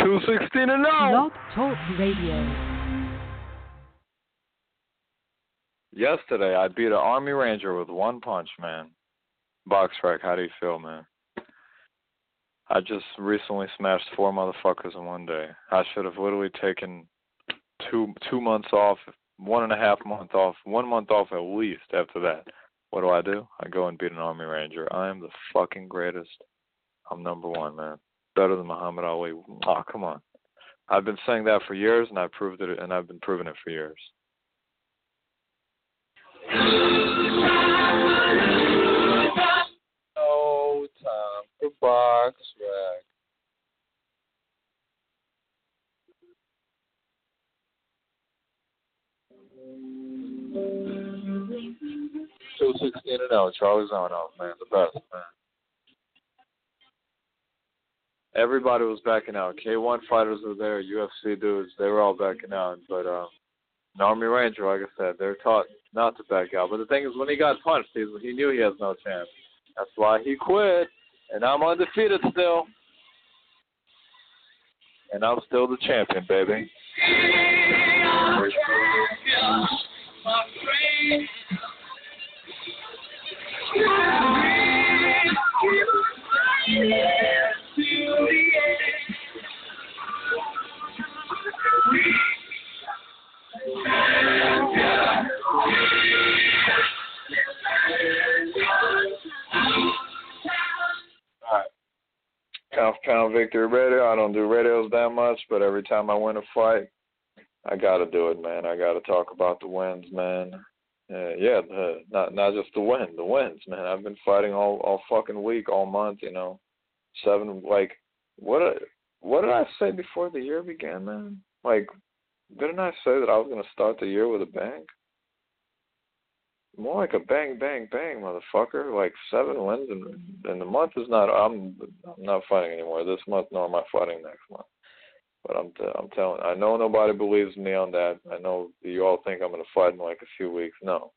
216 and 0. Blog Talk Radio. Yesterday, I beat an Army Ranger with one punch, man. BoxRec, how do you feel, man? I just recently smashed 4 motherfuckers in one day. I should have literally taken two months off, 1.5 months off, 1 month off at least after that. What do? I go and beat an Army Ranger. I am the fucking greatest. I'm number one, man. Better than Muhammad Ali. Oh, come on. I've been saying that for years, and I've proved it, and I've been proving it for years. No time for BoxRec. Two 16 and 0. Charlie Zono, man, the best, man. Everybody was backing out. K1 fighters were there. UFC dudes, they were all backing out. But an Army Ranger, like I said, they're taught not to back out. But the thing is, when he got punched, he knew he has no chance. That's why he quit. And I'm undefeated still. And I'm still the champion, baby. Pound victory radio. I don't do radios that much, but every time I win a fight, I got to do it, man. I got to talk about the wins, man. Not just the wins, man. I've been fighting all fucking week, all month, you know. What did I say before the year began, man? Like, didn't I say that I was going to start the year with a bang? More like a bang, bang, bang, motherfucker. Like 7 wins, and the month is not. I'm not fighting anymore this month, nor am I fighting next month. But I'm telling. I know nobody believes me on that. I know you all think I'm going to fight in like a few weeks. No.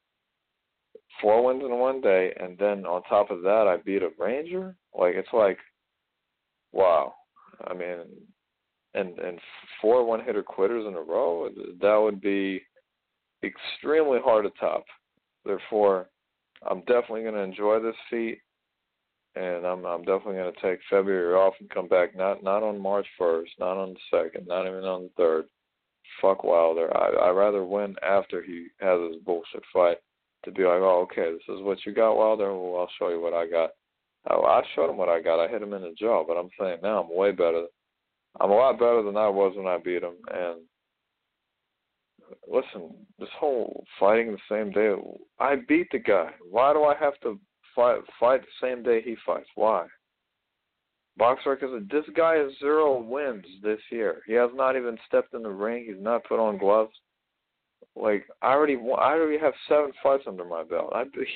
4 wins in one day, and then on top of that, I beat a Ranger. Like it's like, wow. I mean, and 4 one-hitter quitters in a row. That would be extremely hard to top. Therefore, I'm definitely going to enjoy this feat, and I'm definitely going to take February off and come back not on March 1st, not on the 2nd, not even on the 3rd. Fuck Wilder. I'd rather win after he has his bullshit fight to be like, oh, okay, this is what you got, Wilder? Well, I'll show you what I got. I showed him what I got. I hit him in the jaw, but I'm saying now I'm way better. I'm a lot better than I was when I beat him, and listen, this whole fighting the same day, I beat the guy. Why do I have to fight the same day he fights? Why? BoxRec this guy has 0 wins this year. He has not even stepped in the ring. He's not put on gloves. Like I already have 7 fights under my belt.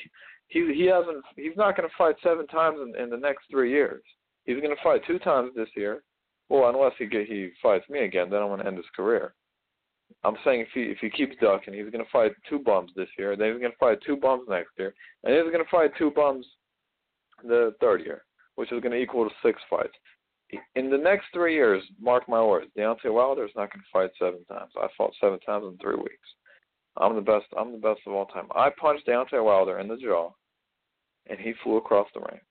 He's not going to fight 7 times in the next 3 years. He's going to fight 2 times this year. Well, unless he fights me again, then I'm going to end his career. I'm saying if he keeps ducking, he's going to fight 2 bums this year. Then he's going to fight 2 bums next year, and he's going to fight 2 bums the 3rd year, which is going to equal to 6 fights. In the next 3 years, mark my words, Deontay Wilder is not going to fight 7 times. I fought 7 times in 3 weeks. I'm the best of all time. I punched Deontay Wilder in the jaw, and he flew across the ring.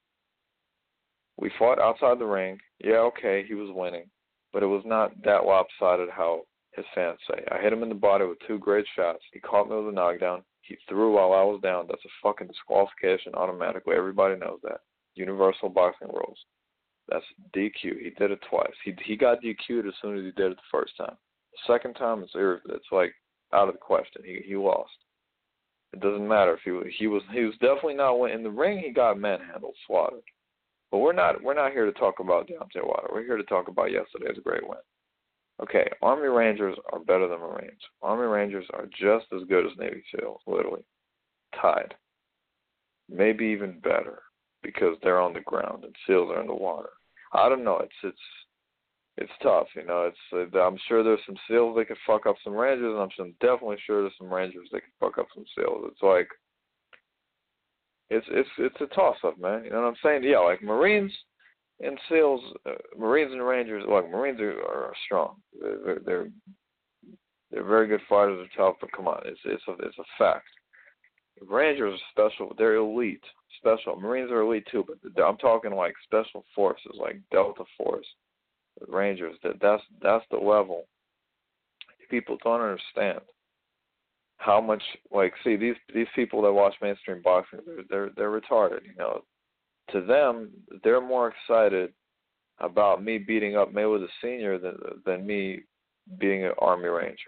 We fought outside the ring. Yeah, okay, he was winning, but it was not that lopsided how his fans say. I hit him in the body with 2 great shots. He caught me with a knockdown. He threw while I was down. That's a fucking disqualification automatically. Everybody knows that. Universal boxing rules. That's DQ. He did it twice. He got DQ'd as soon as he did it the first time. The second time, it's like out of the question. He lost. It doesn't matter if he was definitely not winning. In the ring, he got manhandled, slaughtered. But we're not here to talk about Deontay Wilder. We're here to talk about yesterday's great win. Okay, Army Rangers are better than Marines. Army Rangers are just as good as Navy SEALs, literally. Tied. Maybe even better, because they're on the ground and SEALs are in the water. I don't know. It's tough, you know. I'm sure there's some SEALs that could fuck up some Rangers, and I'm definitely sure there's some Rangers that could fuck up some SEALs. It's like it's a toss-up, man. You know what I'm saying? Yeah, like Marines, in SEALs, Marines and Rangers. Look, Marines are strong. They're very good fighters. They're tough, but come on, it's a fact. Rangers are special. They're elite. Special. Marines are elite too, but I'm talking like special forces, like Delta Force, Rangers. That's the level. People don't understand how much. Like, see, these people that watch mainstream boxing, they're retarded. You know, to them, they're more excited about me beating up Mayweather Senior than me being an Army Ranger.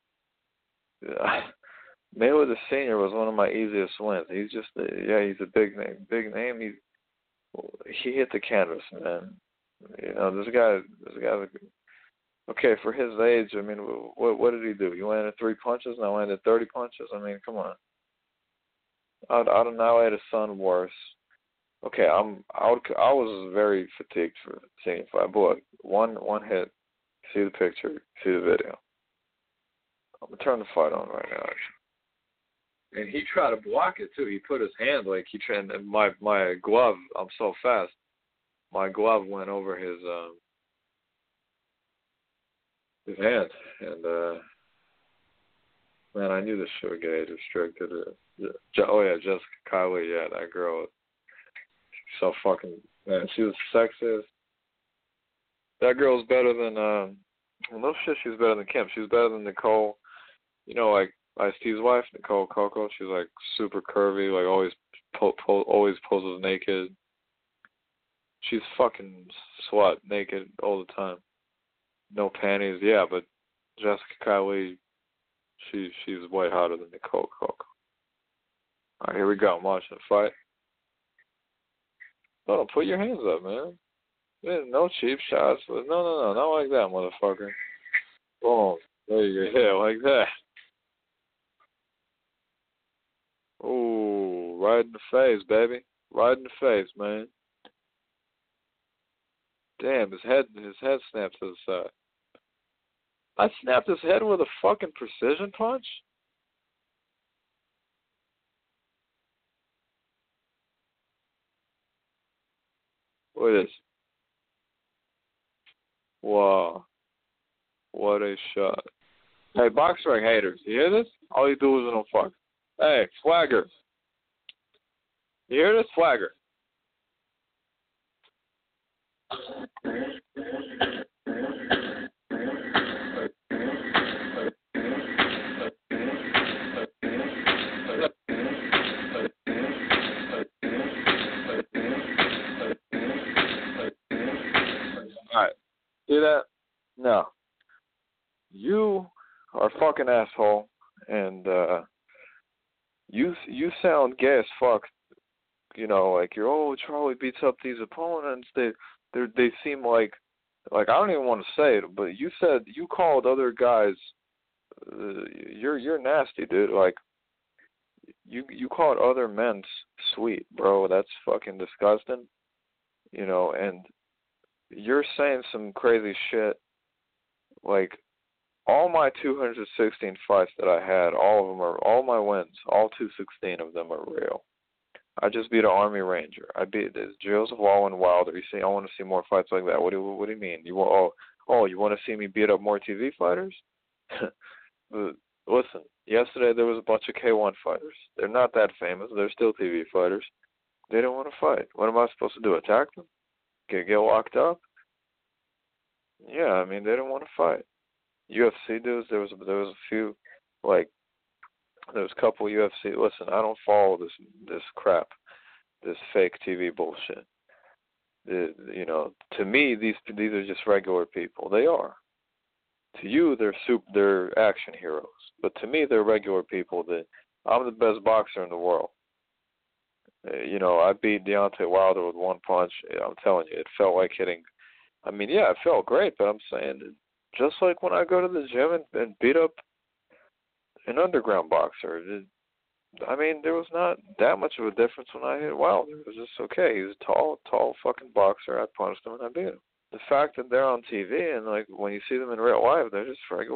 Mayweather Senior was one of my easiest wins. He's just, he's a big name. Big name. He hit the canvas, man. You know, this guy's okay for his age. I mean, what did he do? You landed 3 punches, and I landed 30 punches. I mean, come on. I'd annihilate his son worse. Okay, I was very fatigued for seeing the fight. But one hit. See the picture. See the video. I'm gonna turn the fight on right now, actually. And he tried to block it too. He put his hand like he tried. And my glove. I'm so fast. My glove went over his hand, and man, I knew this shit would get age restricted. Oh yeah, Jessica Kylie. Yeah, that girl. She's so fucking, man. She was sexiest. That girl's better than well, no shit. She's better than Kim. She's better than Nicole. You know, like Ice-T's wife, Nicole Coco. She's like super curvy, like always poses naked. She's fucking slut, naked all the time. No panties, yeah, but Jessica Kylie, she's way hotter than Nicole Coco. Alright, here we go. I'm watching the fight. No, put your hands up, man. No cheap shots. No, not like that, motherfucker. Boom. There you go. Yeah, like that. Ooh, right in the face, baby. Right in the face, man. Damn, his head snapped to the side. I snapped his head with a fucking precision punch? Look at this. Wow. What a shot. Hey, BoxRec haters, you hear this? All you do is no fuck. Hey, Swagger. You hear this? Swagger. Alright. See that? No. You are a fucking asshole, and you sound gay as fuck. You know, like Charlie beats up these opponents. They seem like I don't even want to say it, but you called other guys. You're nasty, dude. Like you called other men sweet, bro. That's fucking disgusting. You know, and you're saying some crazy shit. Like all my 216 fights that I had, all my wins, all 216 of them are real. I just beat an Army Ranger. I beat Joseph Wallen Wilder. You say I want to see more fights like that. What do you mean? You want you want to see me beat up more TV fighters? Listen, yesterday there was a bunch of K1 fighters. They're not that famous. They're still TV fighters. They don't want to fight. What am I supposed to do? Attack them? Get locked up? Yeah, I mean they don't want to fight. UFC dudes. There was a few, like there was a couple UFC. Listen, I don't follow this crap, this fake TV bullshit. You know, to me these are just regular people. They are. To you, they're action heroes, but to me, they're regular people. I'm the best boxer in the world. You know, I beat Deontay Wilder with one punch. I'm telling you, it felt like hitting. I mean, yeah, it felt great, but I'm saying, just like when I go to the gym and beat up an underground boxer, I mean, there was not that much of a difference when I hit Wilder. It was just okay. He was a tall fucking boxer. I punched him and I beat him. The fact that they're on TV and like when you see them in real life, they're just regular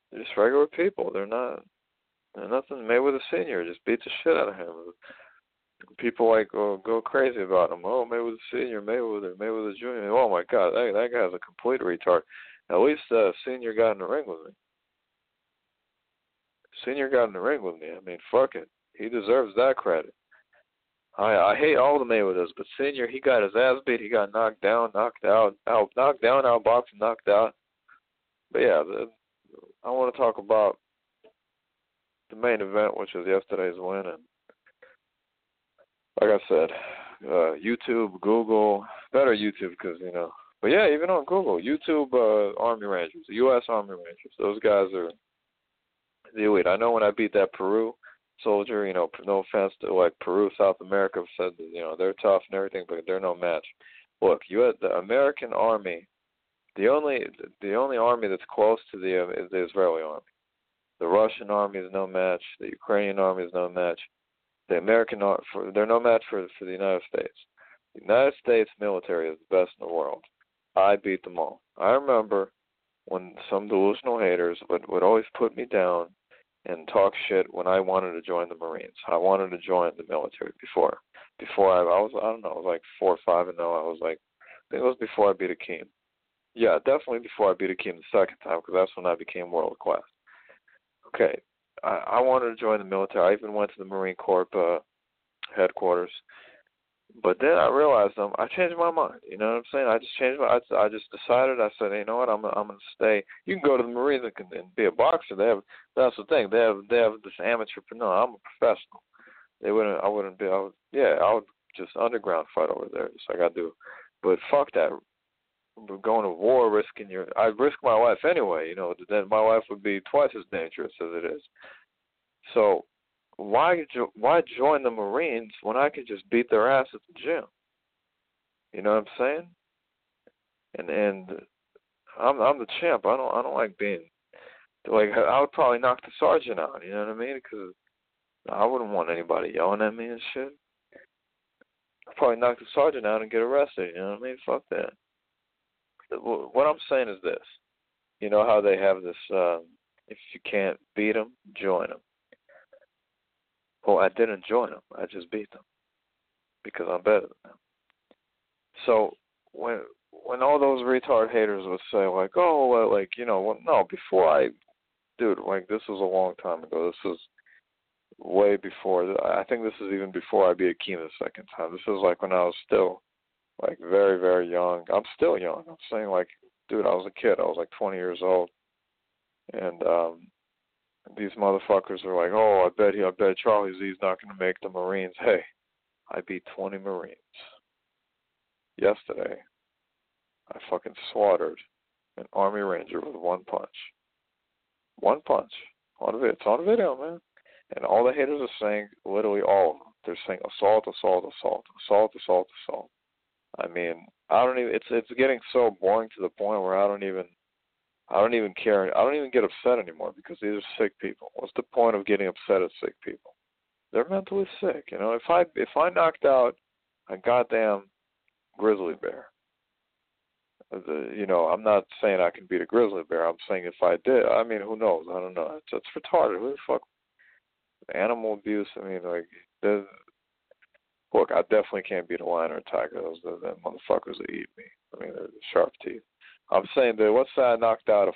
people. They're nothing. Mayweather Senior just beat the shit out of him. People like go crazy about him. Oh, Mayweather Senior, Mayweather Junior. Oh my God, that guy's a complete retard. At least Senior got in the ring with me. Senior got in the ring with me. I mean, fuck it. He deserves that credit. I hate all the Mayweathers, but Senior, he got his ass beat. He got knocked down, knocked out, outboxed, and knocked out. But yeah, I want to talk about the main event, which was yesterday's win. And like I said, YouTube, Google, better YouTube because, but yeah, even on Google, YouTube, Army Rangers, the U.S. Army Rangers, those guys are the elite. I know when I beat that Peru soldier, no offense to like Peru, South America, said that, they're tough and everything, but they're no match. Look, you had the American Army, the only army that's close to is the Israeli Army. The Russian Army is no match. The Ukrainian Army is no match. The American they're no match for the United States. The United States military is the best in the world. I beat them all. I remember when some delusional haters would always put me down and talk shit when I wanted to join the Marines. I wanted to join the military before I was, I don't know, I was like 4 or 5 and 0. I was like, I think it was before I beat Akeem. Yeah, definitely before I beat Akeem the second time, because that's when I became world class. Okay, I wanted to join the military. I even went to the Marine Corps headquarters. But then I realized I changed my mind. You know what I'm saying? I just changed I just decided. I said, you know what? I'm gonna stay. You can go to the Marines and be a boxer. That's the thing. They have this amateur. No, I'm a professional. I would just underground fight over there, just like I do. But fuck that. Going to war, I'd risk my life anyway. Then my life would be twice as dangerous as it is. So why join the Marines when I can just beat their ass at the gym? You know what I'm saying? And I'm the champ. I don't like being like, I would probably knock the sergeant out. You know what I mean? Because I wouldn't want anybody yelling at me and shit. I'd probably knock the sergeant out and get arrested. You know what I mean? Fuck that. What I'm saying is this. You know how they have this, if you can't beat them, join them. Well, I didn't join them. I just beat them because I'm better than them. So when all those retard haters would say, like, oh, like, no, dude, like, this was a long time ago. This was way before. I think this is even before I beat Akeem the second time. This is like when I was still, like, very, very young. I'm still young. I'm saying, like, dude, I was a kid. I was like 20 years old. And these motherfuckers are like, oh, I bet Charlie Z's not going to make the Marines. Hey, I beat 20 Marines. Yesterday, I fucking slaughtered an Army Ranger with one punch. One punch. It's on video, man. And all the haters are saying, literally all of them, they're saying assault, assault, assault, assault, assault, assault. I mean, I don't even. It's getting so boring to the point where I don't even care. I don't even get upset anymore because these are sick people. What's the point of getting upset at sick people? They're mentally sick. If I knocked out a goddamn grizzly bear, I'm not saying I can beat a grizzly bear. I'm saying if I did, I mean, who knows? I don't know. It's retarded. Who the fuck? Animal abuse. I mean, like, look, I definitely can't beat a lion or a tiger. Those motherfuckers that eat me. I mean, they're sharp teeth. I'm saying that let's say I knocked out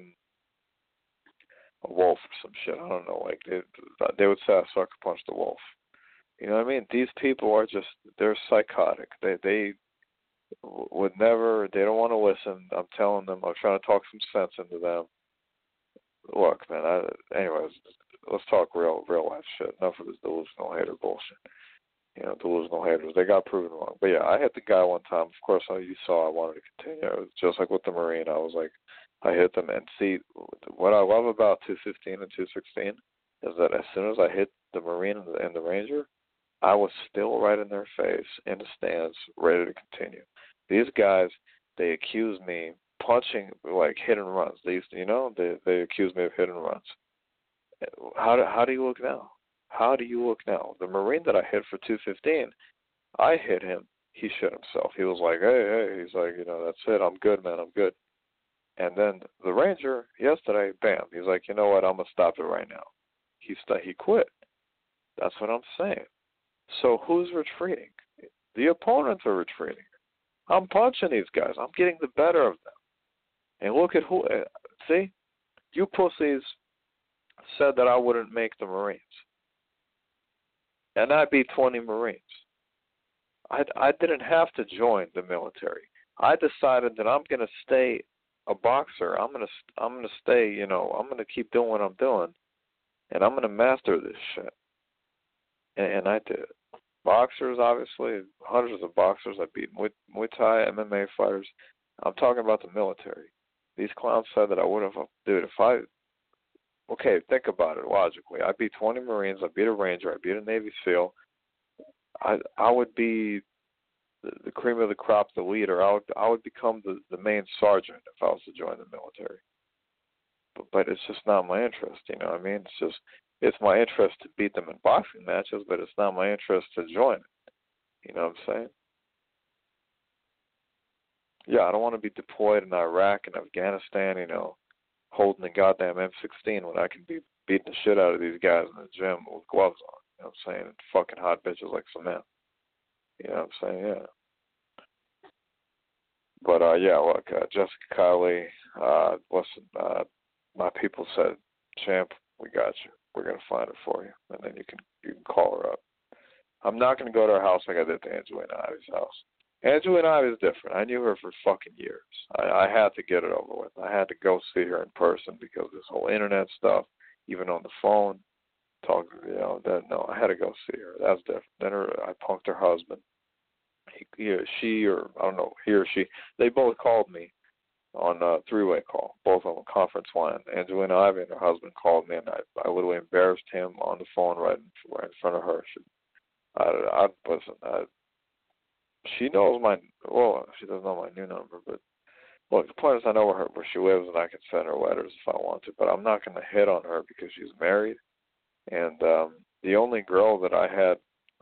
a wolf or some shit. I don't know. Like, they would say I sucker punched a wolf. You know what I mean? These people are they're psychotic. They would never, they don't want to listen. I'm telling them, I'm trying to talk some sense into them. Look, man, anyways, let's talk real life shit. Enough of this delusional hater bullshit. Delusional haters, they got proven wrong. But yeah, I hit the guy one time. Of course, you saw I wanted to continue. It was just like with the Marine. I was like, I hit them. And see, what I love about 215 and 216 is that as soon as I hit the Marine and the Ranger, I was still right in their face, in the stands, ready to continue. These guys, they accuse me punching, like, hit and runs. They used to, they accuse me of hit and runs. How do you look now? How do you look now? The Marine that I hit for 215, I hit him. He shit himself. He was like, hey. He's like, that's it. I'm good, man. I'm good. And then the Ranger, yesterday, bam. He's like, you know what? I'm going to stop it right now. He quit. That's what I'm saying. So who's retreating? The opponents are retreating. I'm punching these guys. I'm getting the better of them. And look at who. See, you pussies said that I wouldn't make the Marines, and I beat 20 Marines. I didn't have to join the military. I decided that I'm going to stay a boxer. I'm going to stay. You know, I'm going to keep doing what I'm doing, and I'm going to master this shit. And I did. Boxers, obviously, hundreds of boxers. I beat Muay Thai, MMA fighters. I'm talking about the military. These clowns said that I would have. Dude, okay, think about it logically. I beat 20 Marines. I beat a Ranger. I beat a Navy SEAL. I would be the cream of the crop, the leader. I would become the main sergeant if I was to join the military. But it's just not my interest. You know what I mean? It's my interest to beat them in boxing matches, but it's not my interest to join it. You know what I'm saying? Yeah, I don't want to be deployed in Iraq and Afghanistan, you know, holding a goddamn M16 when I can be beating the shit out of these guys in the gym with gloves on. You know what I'm saying? And fucking hot bitches like cement. You know what I'm saying? Yeah. But, yeah, look, Jessica Kiley, listen, my people said, champ, we got you. We're going to find her for you. And then you can call her up. I'm not going to go to her house like I did to Angelina Ivy's house. Angelina Ivy is different. I knew her for fucking years. I had to get it over with. I had to go see her in person because this whole internet stuff, even on the phone, talking, you know, I had to go see her. That's different. Then I punked her husband. He or she, they both called me on a three-way call, both on a conference line. Angelina Ivy and her husband called me, and I literally embarrassed him on the phone right in front of her. She knows she doesn't know my new number, but look, the point is I know where she lives, and I can send her letters if I want to, but I'm not going to hit on her because she's married, and the only girl that I had,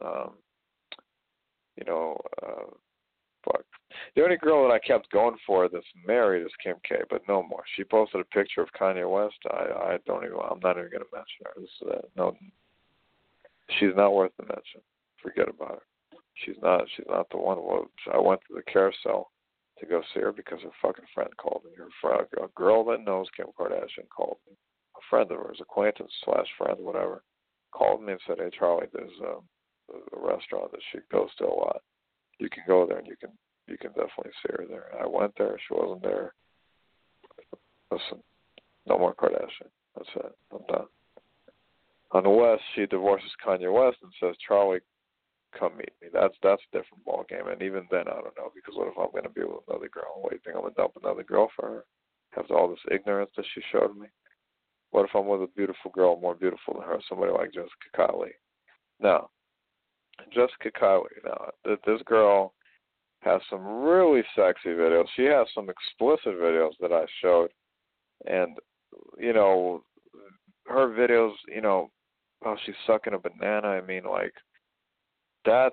the only girl that I kept going for that's married is Kim K, but no more. She posted a picture of Kanye West. I'm not even going to mention her. No, she's not worth the mention. Forget about her. She's not the one. I went to the carousel to go see her because her fucking friend called me. A girl that knows Kim Kardashian called me. A friend of hers, acquaintance / friend, whatever, called me and said, "Hey Charlie, there's a restaurant that she goes to a lot. You can go there and you can definitely see her there." And I went there. She wasn't there. Listen, no more Kardashian. That's it. I'm done. On the West, she divorces Kanye West and says, "Charlie, come meet me." That's a different ball game. And even then, I don't know, because what if I'm going to be with another girl? What do you think, I'm going to dump another girl for her? After all this ignorance that she showed me? What if I'm with a beautiful girl, more beautiful than her, somebody like Jessica Kiley? No. Jessica Kiley, no. This girl has some really sexy videos. She has some explicit videos that I showed. And, you know, her videos, you know, she's sucking a banana. I mean, like, that's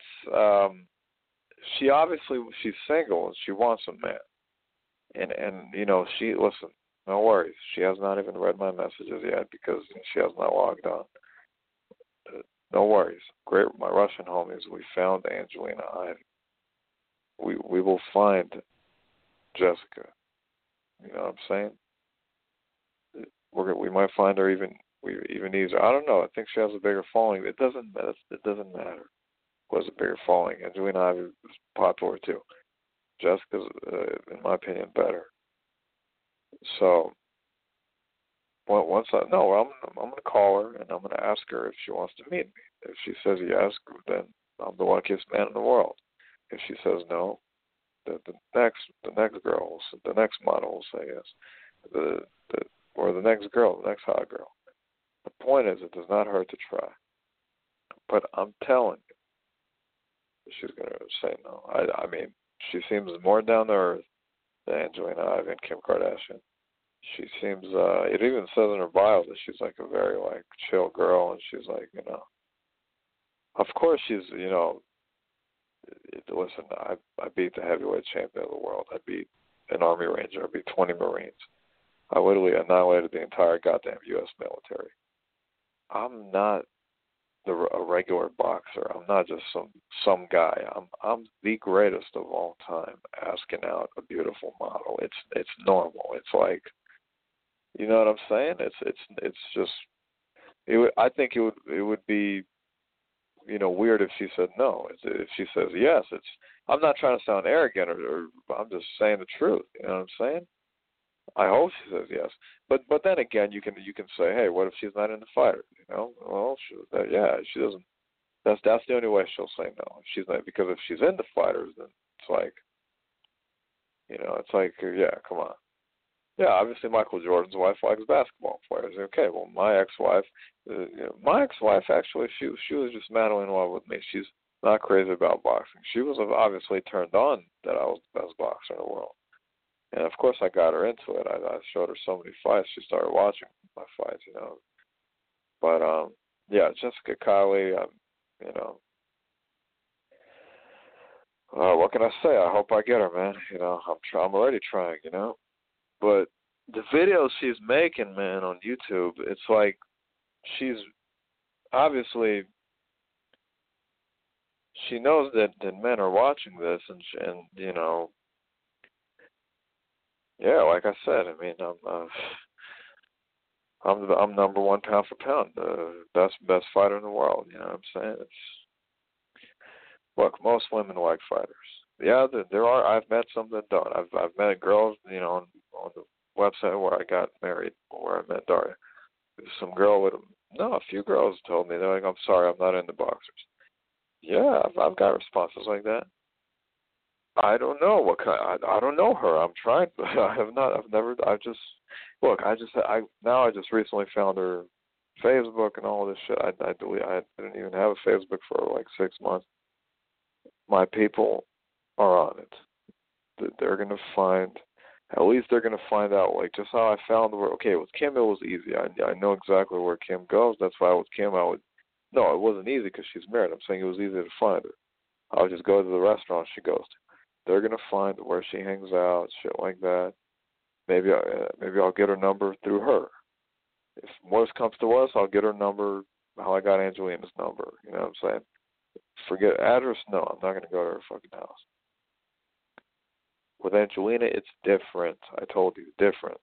she's single and she wants a man, and you know, listen, no worries, she has not even read my messages yet because she has not logged on. No worries. Great, my Russian homies, we found Angelina Ivy. We will find Jessica. You know what I'm saying? We might find her even easier. I don't know. I think she has a bigger following. It doesn't matter. Was a bigger following. Angelina Ivy was popular too. Jessica's, in my opinion, better. So, I'm going to call her and I'm going to ask her if she wants to meet me. If she says yes, then I'm the luckiest man in the world. If she says no, the next girl, the next model will say yes. Or the next girl, the next hot girl. The point is, it does not hurt to try. But I'm telling you, she's going to say no. I mean, she seems more down to earth than Angelina Ivy and Kim Kardashian. She seems, it even says in her bio that she's like a very, like, chill girl, and she's like, you know, of course she's, you know, listen, I beat the heavyweight champion of the world. I beat an Army Ranger. I beat 20 Marines. I literally annihilated the entire goddamn U.S. military. I'm not a regular boxer. I'm not just some guy. I'm the greatest of all time asking out a beautiful model. It's normal. It's like, you know what I'm saying? It's just I think it would be, you know, weird if she said no. If she says yes, I'm not trying to sound arrogant or I'm just saying the truth. You know what I'm saying? I hope she says yes. But then again, you can say, hey, what if she's not into fighters? You know, well, she doesn't. That's the only way she'll say no. If she's not, because if she's into fighters, then it's like, you know, it's like, yeah, come on. Yeah, obviously Michael Jordan's wife likes basketball players. Okay, well, my ex-wife actually, she was just madly in love with me. She's not crazy about boxing. She was obviously turned on that I was the best boxer in the world. And of course, I got her into it. I showed her so many fights. She started watching my fights, you know. But yeah, Jessica Kylie, you know, what can I say? I hope I get her, man. You know, I'm already trying, you know. But the videos she's making, man, on YouTube, it's like she's obviously she knows that men are watching this, and you know, yeah, like I said, I mean, I'm number one pound for pound, best fighter in the world. You know what I'm saying? Look, most women like fighters. Yeah, there are. I've met some that don't. I've met girls, you know, on the website where I got married, where I met Daria. Some girl with a few girls told me, they're like, I'm sorry, I'm not into boxers. Yeah, I've got responses like that. I don't know what kind. I don't know her. I'm trying. I have not. I've never. I just look. I just recently found her Facebook and all this shit. I didn't even have a Facebook for like 6 months. My people are on it. They're gonna find. At least they're gonna find out, like, just how I found her. Okay, with Kim it was easy. I know exactly where Kim goes. That's why with Kim I would. No, it wasn't easy because she's married. I'm saying it was easy to find her. I would just go to the restaurant she goes to. They're gonna find where she hangs out, shit like that. Maybe I'll get her number through her. If worst comes to worst, I'll get her number. How I got Angelina's number. You know what I'm saying? Forget address. No, I'm not gonna go to her fucking house. With Angelina, it's different. I told you, different.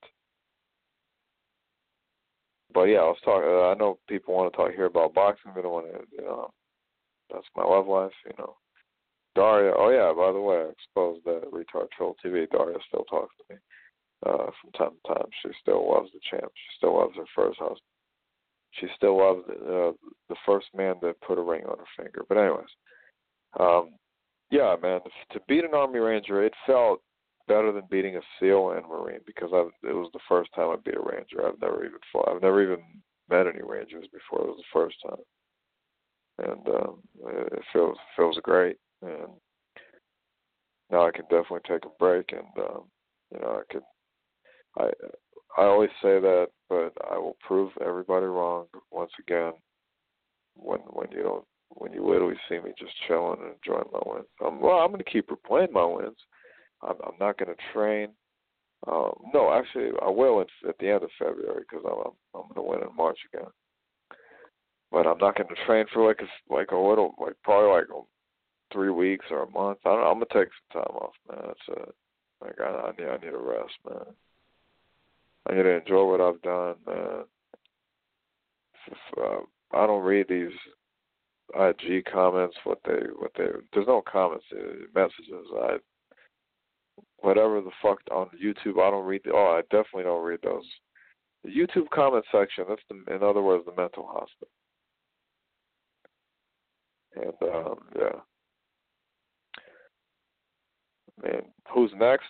But yeah, I was talking. I know people want to talk here about boxing. They don't want to. You know, that's my love life. You know. Daria, oh yeah, by the way, I exposed that retard troll TV. Daria still talks to me from time to time. She still loves the champ. She still loves her first husband. She still loves the first man that put a ring on her finger. But anyways, yeah, man, to beat an Army Ranger, it felt better than beating a SEAL and Marine because it was the first time I beat a Ranger. I've never even met any Rangers before. It was the first time, and it feels great. And now I can definitely take a break, and you know, I always say that, but I will prove everybody wrong once again when you literally see me just chilling and enjoying my wins. I'm going to keep replaying my wins. I'm not going to train. No, actually, I will at the end of February because I'm going to win in March again. But I'm not going to train for like a little, like probably like 3 weeks or a month. I don't know. I'm gonna take some time off, man. That's it. Like I need a rest, man. I need to enjoy what I've done, man. I don't read these IG comments. There's no comments, messages. Whatever the fuck on YouTube, I don't read. I definitely don't read those. The YouTube comment section. That's in other words, the mental hospital. And yeah. Man, who's next?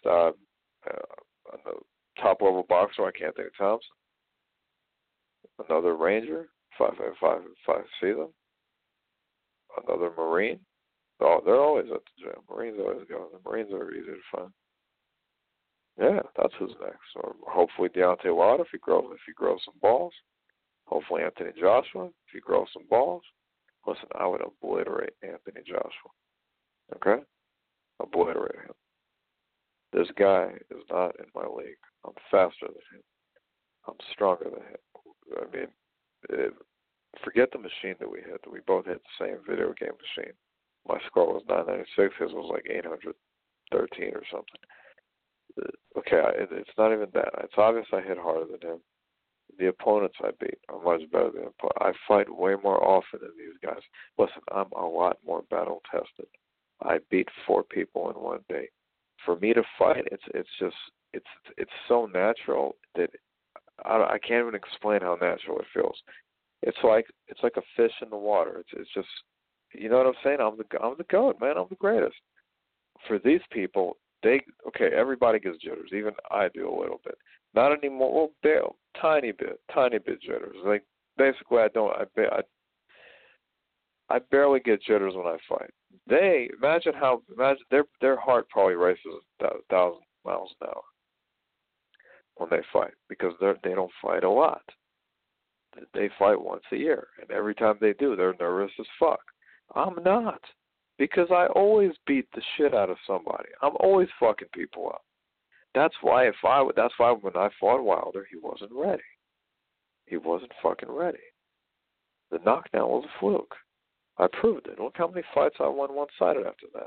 Top level boxer. I can't think of Thompson. Another Ranger. If I see them. Another Marine. Oh, they're always at the gym. Marines always go. The Marines are easy to find. Yeah, that's who's next. Or hopefully Deontay Wilder if he grows some balls. Hopefully Anthony Joshua if he grows some balls. Listen, I would obliterate Anthony Joshua. Okay, obliterate him. This guy is not in my league. I'm faster than him. I'm stronger than him. I mean, forget the machine that we hit. We both hit the same video game machine. My score was 996. His was like 813 or something. Okay, it's not even that. It's obvious I hit harder than him. The opponents I beat are much better than him. I fight way more often than these guys. Listen, I'm a lot more battle tested. I beat 4 people in one day. For me to fight, it's so natural that I can't even explain how natural it feels. It's like a fish in the water. It's just, you know what I'm saying? I'm the GOAT, man. I'm the greatest. For these people, everybody gets jitters. Even I do a little bit. Not anymore. Well, tiny bit jitters. Like basically, I barely get jitters when I fight. Imagine their heart probably races 1,000 miles an hour when they fight, because they don't fight a lot. They fight once a year, and every time they do, they're nervous as fuck. I'm not, because I always beat the shit out of somebody. I'm always fucking people up. That's why when I fought Wilder, he wasn't ready. He wasn't fucking ready. The knockdown was a fluke. I proved it. Look how many fights I won one-sided after that.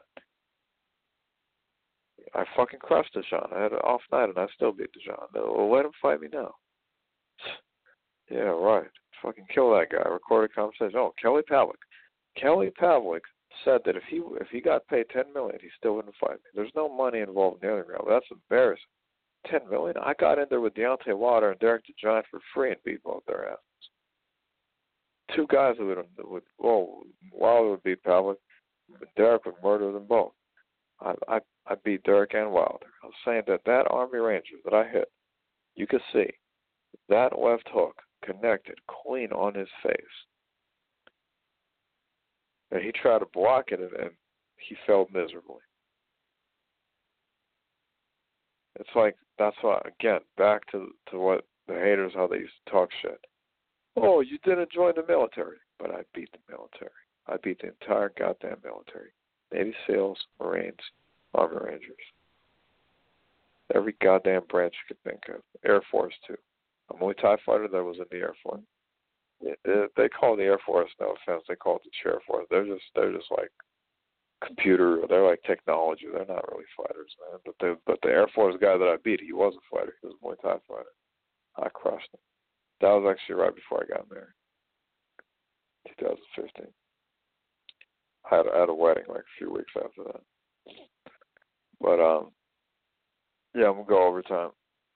I fucking crushed Deshaun. I had an off night and I still beat Deshaun. Well, let him fight me now. Yeah, right. Fucking kill that guy. Recorded conversation. Oh, Kelly Pavlik. Kelly Pavlik said that if he got paid $10 million, he still wouldn't fight me. There's no money involved in the underground. That's embarrassing. $10 million? I got in there with Deontay Wilder and Derek the Giant for free and beat both their asses. 2 guys Wilder would beat Pavlik, but Derek would murder them both. I beat Derek and Wilder. I was saying that Army Ranger that I hit, you could see that left hook connected clean on his face. And he tried to block it, and he failed miserably. It's like, that's why, again, back to what the haters, how they used to talk shit. Oh, you didn't join the military. But I beat the military. I beat the entire goddamn military. Navy SEALs, Marines, Army Rangers. Every goddamn branch you could think of. Air Force, too. I'm the only TIE fighter that was in the Air Force. They call the Air Force, no offense, they call it the Chair Force. They're just like computer, they're like technology. They're not really fighters, man. But the Air Force guy that I beat, he was a fighter. He was a Muay Thai fighter. I crushed him. That was actually right before I got married. 2015. I had a wedding like a few weeks after that. But yeah, I'm gonna go overtime.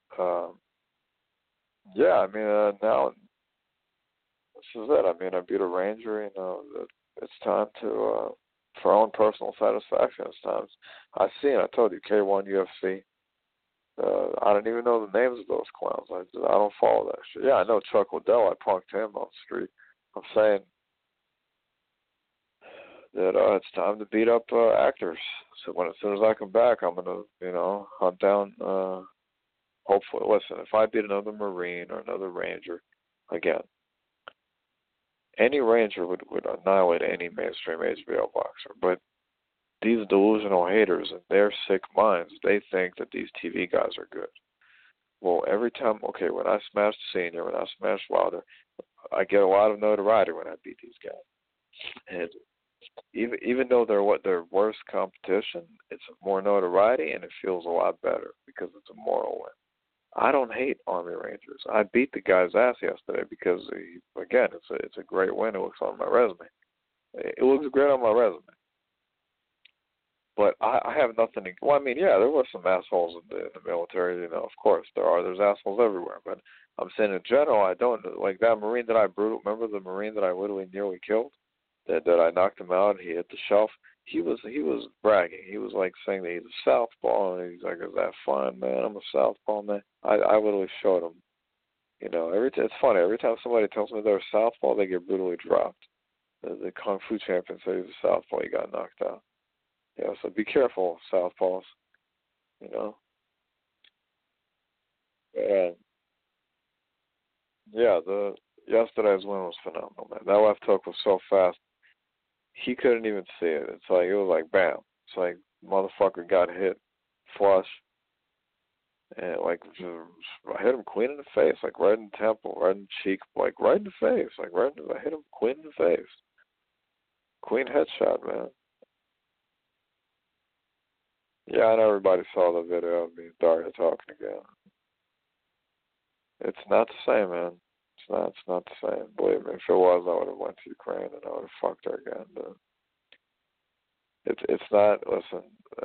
Yeah, I mean now this is it. I mean, I beat a Ranger. It's time to for our own personal satisfaction. It's time. I told you, K1 UFC. I don't even know the names of those clowns. I don't follow that shit. Yeah, I know Chuck Liddell. I punked him on the street. I'm saying that it's time to beat up actors. So as soon as I come back, I'm gonna, hunt down. Hopefully, listen. If I beat another Marine or another Ranger, again, any Ranger would annihilate any mainstream HBO boxer. But these delusional haters and their sick minds, they think that these TV guys are good. Well, every time, when I smashed Senior, when I smashed Wilder, I get a lot of notoriety when I beat these guys. And even though they're their worst competition, it's more notoriety and it feels a lot better because it's a moral win. I don't hate Army Rangers. I beat the guy's ass yesterday because, again, it's a great win. It looks on my resume. It looks great on my resume. But I have nothing to... Well, I mean, yeah, there were some assholes in the military, of course there are. There's assholes everywhere. But I'm saying in general, I don't... Like that Marine that remember the Marine that I literally nearly killed? That I knocked him out and he hit the shelf? He was bragging. He was like saying that he's a southpaw, and he's like, "Is that fun, man? I'm a southpaw, man." I literally showed him. It's funny. Every time somebody tells me they're a southpaw, they get brutally dropped. The Kung Fu champion said he's a southpaw. He got knocked out. Yeah, so be careful, southpaws. And yeah, yesterday's win was phenomenal, man. That left hook was so fast. He couldn't even see it. It was like bam. It's like motherfucker got hit flush. And like I hit him clean in the face, like right in the temple, right in the cheek, like right in the face, like right. I hit him clean in the face, clean headshot, man. Yeah, and everybody saw the video of me and Daria talking again. It's not the same, man. It's not the same. Believe me, if it was, I would have went to Ukraine and I would have fucked her again. But it's not. Listen,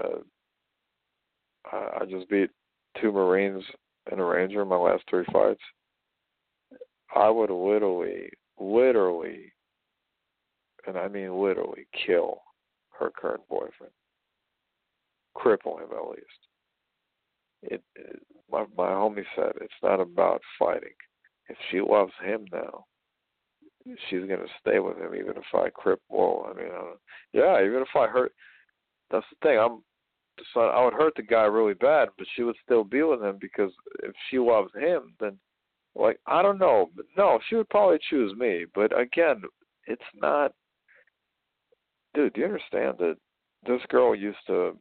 I just beat 2 Marines and a Ranger in my last 3 fights. I would literally, and I mean literally, kill her current boyfriend, cripple him at least. My homie said it's not about fighting. If she loves him now, she's gonna stay with him even if I cripple. I mean, yeah, even if I hurt. That's the thing. So I would hurt the guy really bad, but she would still be with him because if she loves him, then like I don't know, but no, she would probably choose me. But again, it's not. Dude, do you understand that this girl used to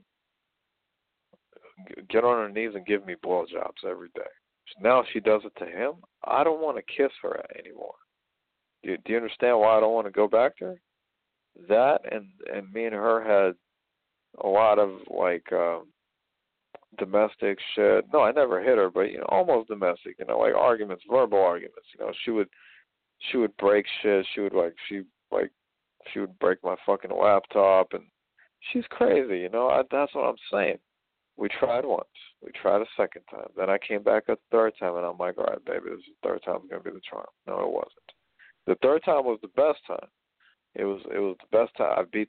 get on her knees and give me blowjobs every day? Now she does it to him. I don't want to kiss her anymore. Do you understand why I don't want to go back to her? That and me and her had a lot of like domestic shit. No, I never hit her, but almost domestic. Like arguments, verbal arguments. She would break shit. She would break my fucking laptop, and she's crazy. That's what I'm saying. We tried once. We tried a second time. Then I came back a third time, and I'm like, all right, baby, this is the third time's gonna be the charm. No, it wasn't. The third time was the best time. It was the best time. I beat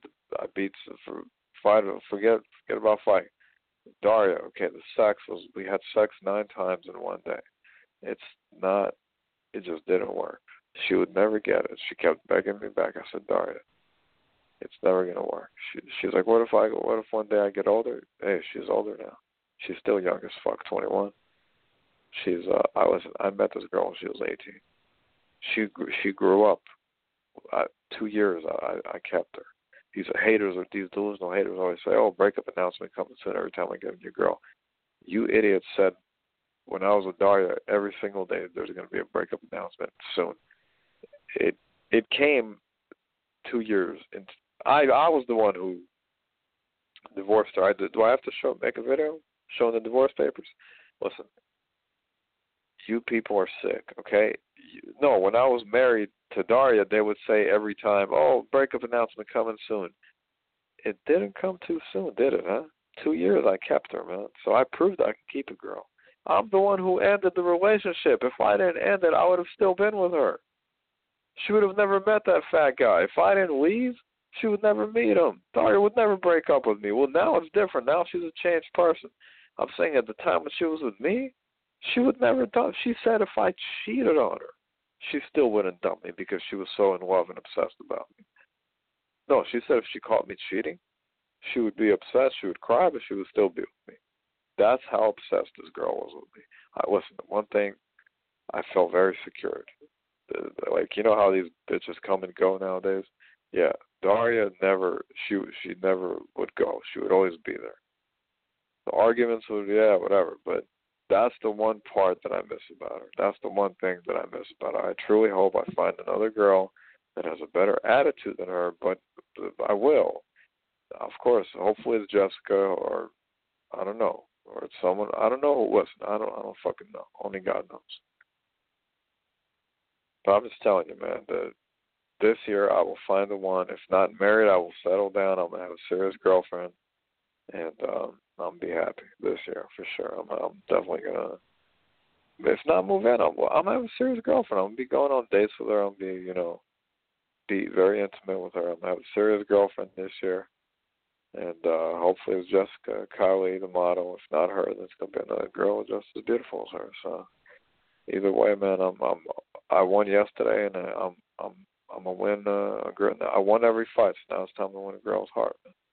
forget about fighting. Daria, okay, we had sex 9 times in one day. It just didn't work. She would never get it. She kept begging me back. I said, Daria, it's never going to work. She's like, what if one day I get older? Hey, she's older now. She's still young as fuck, 21. I met this girl when she was 18. She grew up. 2 years I kept her. These delusional haters always say, oh, breakup announcement coming soon every time I get a new girl. You idiots said when I was with Daria, every single day there's going to be a breakup announcement soon. It came 2 years. And I was the one who divorced her. Do I have to make a video showing the divorce papers? Listen, you people are sick, okay? No, when I was married to Daria, they would say every time, oh, breakup announcement coming soon. It didn't come too soon, did it, huh? 2 years I kept her, man. So I proved I could keep a girl. I'm the one who ended the relationship. If I didn't end it, I would have still been with her. She would have never met that fat guy. If I didn't leave, she would never meet him. Daria would never break up with me. Well, now it's different. Now she's a changed person. I'm saying at the time when she was with me, she would never dump. She said if I cheated on her, she still wouldn't dump me because she was so in love and obsessed about me. No, she said if she caught me cheating, she would be upset. She would cry, but she would still be with me. That's how obsessed this girl was with me. Listen, one thing, I felt very secured. Like, you know how these bitches come and go nowadays? Yeah, Daria she never would go. She would always be there. The arguments would, yeah, whatever, but that's the one part that I miss about her. That's the one thing that I miss about her. I truly hope I find another girl that has a better attitude than her, but I will. Of course, hopefully it's Jessica or I don't know, or it's someone, I don't know. Listen, I don't fucking know. Only God knows. But I'm just telling you, man, that this year I will find the one. If not married, I will settle down. I'm going to have a serious girlfriend, and I'll be happy this year for sure. I'm definitely going to, if not move in, I'm going to have a serious girlfriend. I'm going to be going on dates with her. I'm going to be very intimate with her. I'm going to have a serious girlfriend this year. And hopefully it's Jessica, Kylie, the model. If not her, then it's going to be another girl just as beautiful as her. So either way, man, I won yesterday, and I'm gonna win a girl. I won every fight, so now it's time to win a girl's heart.